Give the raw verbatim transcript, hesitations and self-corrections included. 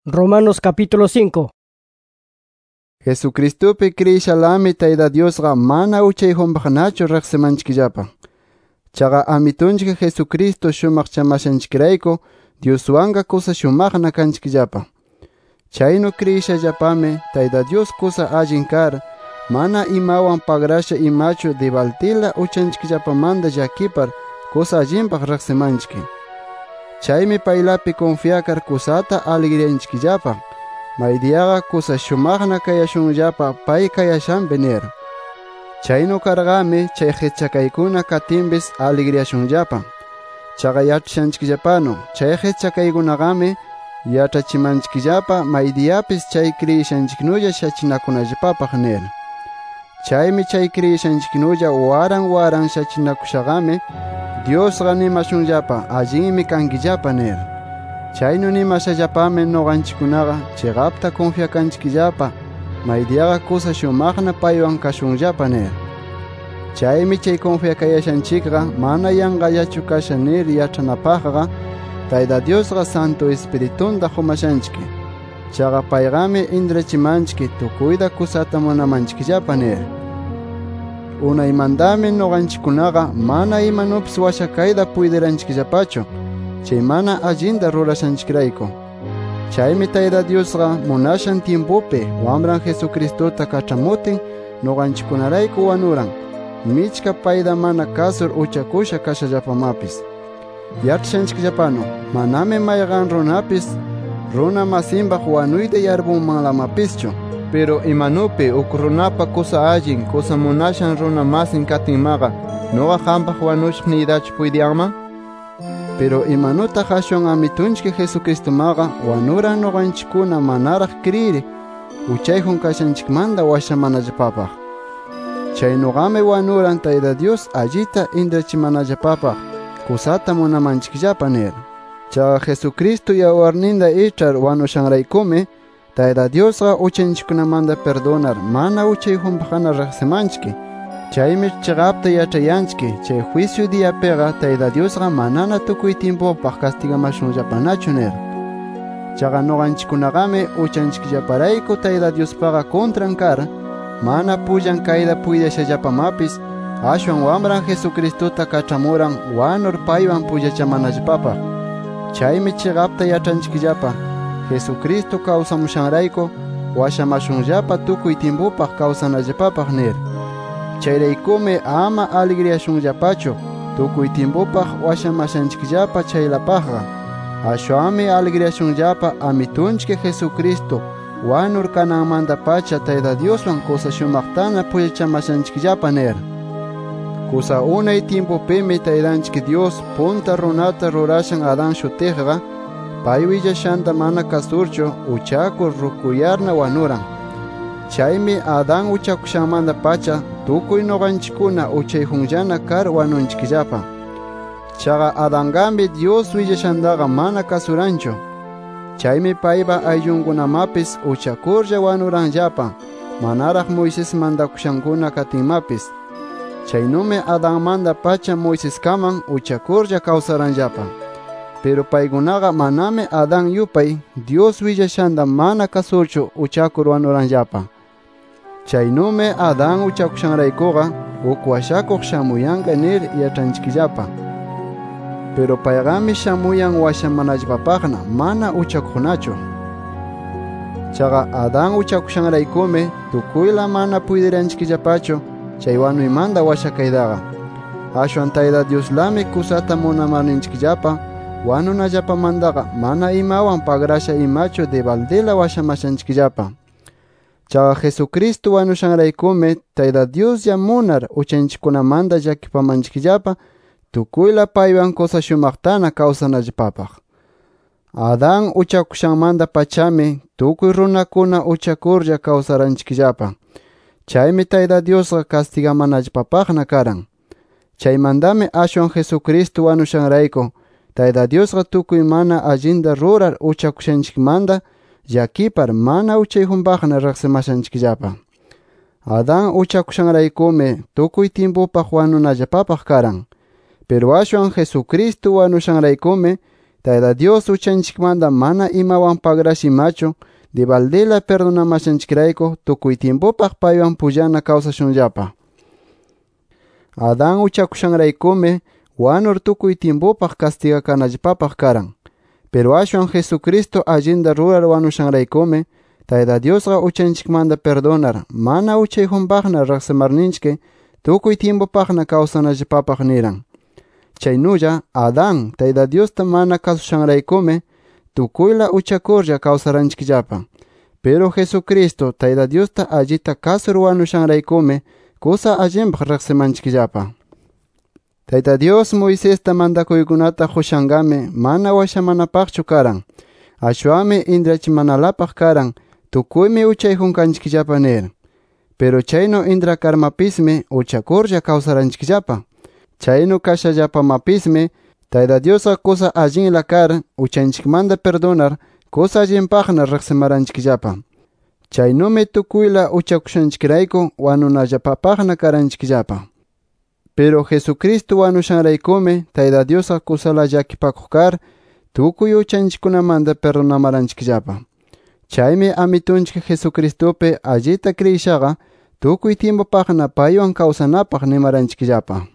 Romanos capítulo cinco. Jesucristopi Krishalami Tayda Diosqa mana uchayhumpaqnachu riqsimanchikllapa. Chaqa Amitunchik Jesucristo shumaq chamashanchikrayku Dioswanqa kusa shumaqna kanchikllapa. Chaynu kriyishallapami Tayda Dios kusa allin kar, mana imawan pagrasha imachu debaltila uchanchikllapamanta llakipar kusa allinpaq riqsimanchik. Chaymi paylapi confiakar kusata alegrianchikllapa, maydiaqa kusa shumaqna kayashunllapa pay kayashanpi nir. Chaynu karqami chay qhechakaykuna katimbis alegriashunllapa. Chaqa yachashanchikllapanu chay qhechakaykunaqami yachachimanchikllapa maydiapis chay kriyishanchiknulla shachinakunallapapaq nir. Chaymi chay kriyishanchiknulla waran waran shachinakushaqami Diosqa nimashunllapa allinmi kankillapa nir. Chaynu nimashallapami noqanchikunaqa chiqapta confiakanchikllapa maydiaqa kusa shumaqna paywan kashunllapa nir. Chaymi chay confiakayashanchikqa mana yanqallachu kasha nir yachanapaqqa Tayda Diosqa Santo Espiritunta humashanchik. Chaqa payqami intrachimanchik tukuyta kusata munamanchikllapa nir. Unaymantami noqanchikunaqa mana imanupis washakayta puydiranchikllapachu, chay mana allinta rurashanchikrayku. Chaymi Tayda Diosqa munashan tiempopi wamran Jesucristota kach'amutin noqanchikunarayku wanuran, michka payta mana kasur uchakusha kashallapamapis. Yachashanchikllapanu, manami mayqan runapis runa masinpaq wanuyta yarpunmanlamapischu. Pero imanupi uk runapa kusa allin, kusa munashan runa masin katinmaqa, noqa qampaq wanushaq niytachu puydiyanman? Pero imanuta qashwan Amitunchik Jesucristomaqa wanuran noqanchikuna manaraq kriyir, uchayjun kashanchikmanta washamanallapapaq. Chaynuqami wanuran Tayda Dios allita intrachimanallapapaq, kusata munamanchikllapa nir. Chaqa Jesucristo yawarninta ich'ar wanushanraykumi Tayda Diosqa uchanchikkunamanta perdonar mana uchayjunpaqna riqsimanchik. Chaymi chiqapta yachayanchik chay juicio diapiqa Tayda Diosqa manana tukuy tiempopaq castigamashunllapanachu nir. Chaqa noqanchikkunaqami uchanchikllaparayku Tayda Diospaqa contran kar, mana pullan kayta puydashallapamapis ashwan wamran Jesucristota kach'amuran wanur paywan pullachamanallapapaq. Chaymi chiqapta yachanchikllapa Jesucristo kawsamushanrayku washamashunllapa tukuy tiempopaq kawsanallapapaq nir. Chayraykumi ama alegriashunllapachu tukuy tiempopaq washamashanchikllapa chaylapaqqa. Ashwanmi alegriashunllapa Amitunchik Jesucristo wanur kananmanta pacha Tayda Dioswan kusa shumaqtana pullachamashanchikllapa nir. Kusa unay tiempopimi Taydanchik Dios punta runata rurashan Adán shutiqqa pay willashanta mana kasurchu uchakur rukuyarna wanuran. Chaymi Adán uchakushanmanta pacha tukuy noqanchikuna uchayjunllana kar wanunchikllapa. Chaqa Adánqami Dios willashantaqa mana kasuranchu. Chaymi paypa ayllunkunamapis uchakurlla wanuranllapa, manaraq Moisés mantakushankuna katinmapis. Chaynumi Adánmanta pacha Moiséskaman uchakurlla kawsaranllapa. Pero paykunaqa manami Adán yupay Dios willashanta mana kasurchu uchakur wanuranllapa. Chaynumi Adán uchakushanraykuqa uk washakuq shamuyanqa nir yachanchikllapa. Pero payqami shamuyan washamanallapapaqna mana uchakuqnachu. Chaqa Adán uchakushanraykumi tukuyla mana puydiranchikllapachu chay wanuymanta washakaytaqa. Ashwan Tayda Dioslami kusata munamaninchikllapa wanunallapamantaqa mana imawan pagrasha imachu debaldila washamashanchikllapa. Chaqa Jesucristo wanushanraykumi Tayda Dios munar uchanchikkunamanta llakipamanchikllapa tukuyla paywan kusa shumaqtana kawsanallapapaq. Adán uchakushanmanta pachami tukuy runakuna uchakurlla kawsaranchikllapa. Chaymi Tayda Diosqa castigamanallapapaqna karan. Chaymantami ashwan Jesucristo wanushanrayku Tayda Diosqa tukuy mana allinta rurar uchakushanchikmanta llakipar mana uchayjunpaqna riqsimashanchikllapa. Adán uchakushanraykumi tukuy tiempopaq wanunallapapaq karan. Pero ashwan Jesucristo wanushanraykumi Tayta Dios uchanchikmanta mana imawan pagrashimachu, de valdela perdonamashanchikrayku tukuy tiempopaq paywan pullana kawsashunllapa. Adán uchakushanraykumi wanur tukuy tiempopaq castigakanallapapaq karan. Pero ashwan Jesucristo allinta rurar wanushanraykumi Tayta Diosqa uchanchikmanta perdonar mana uchayjunpaqna riqsimarninchik tukuy tiempopaqna kawsanallapapaq niran. Chaynulla Adán Tayta Diosta mana kasushanraykumi tukuyla uchakurlla kawsaranchikllapa. Pero Jesucristo Tayta Diosta allita kasur wanushanraykumi kusa allinpaq riqsimanchikllapa. Tayta Dios Moisesta mandakuykunata qushangami mana washamanapaqchu karan. Ashwami intrachimanalapaq karan tukuymi uchayjunkanchikllapa nir. Pero chayno intrakarmapismi uchakurlla kawsaranchikllapa. Chayno kashallapamapismi Tayta Diosqa kusa allinla kar uchanchikmanta perdonar kusa allinpaqna riqsimaranchikllapa. Chaynumi tukuyla uchakushanchikrayku wanunallapapaqna karanchikllapa. Pero Jesucristo wanushanraykumi Tayta Diosqa kusala llakipakuq kar tukuy uchanchikkunamanta perdonamaranchikllapa. Chaymi amitunchik Jesucristopi allita kriyishaqa tukuy tiempopaqna paywan kawsanapaq nimaranchikllapa.